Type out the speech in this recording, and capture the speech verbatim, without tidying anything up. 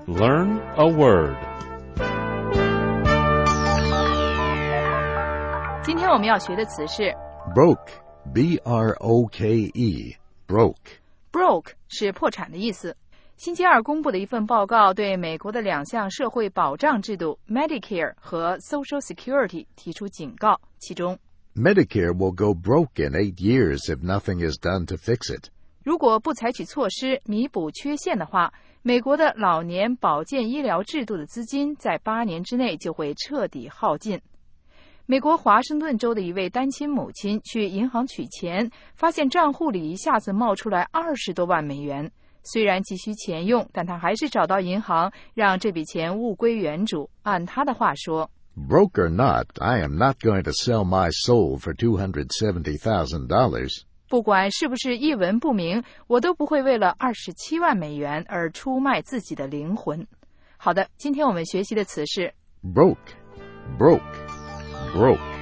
Learn a word. 今天我们要学的词是 Broke, B R O K E, broke. broke 是破产的意思。星期二公布的一份报告对美国的两项社会保障制度 Medicare 和 Social Security 提出警告，其中 Medicare will go broke in eight years if nothing is done to fix it. 如果不采取措施弥补缺陷的话，美国的老年保健医疗制度的资金在八年之内就会彻底耗尽。美国华盛顿州的一位单亲母亲去银行取钱，发现账户里一下子冒出来二十多万美元。虽然急需钱用，但他还是找到银行，让这笔钱物归原主。按他的话说 Broke or not, I am not going to sell my soul for two hundred seventy thousand dollars. 不管是不是一文不明，我都不会为了二十七万美元而出卖自己的灵魂。好的，今天我们学习的词是 Broke, broke, broke.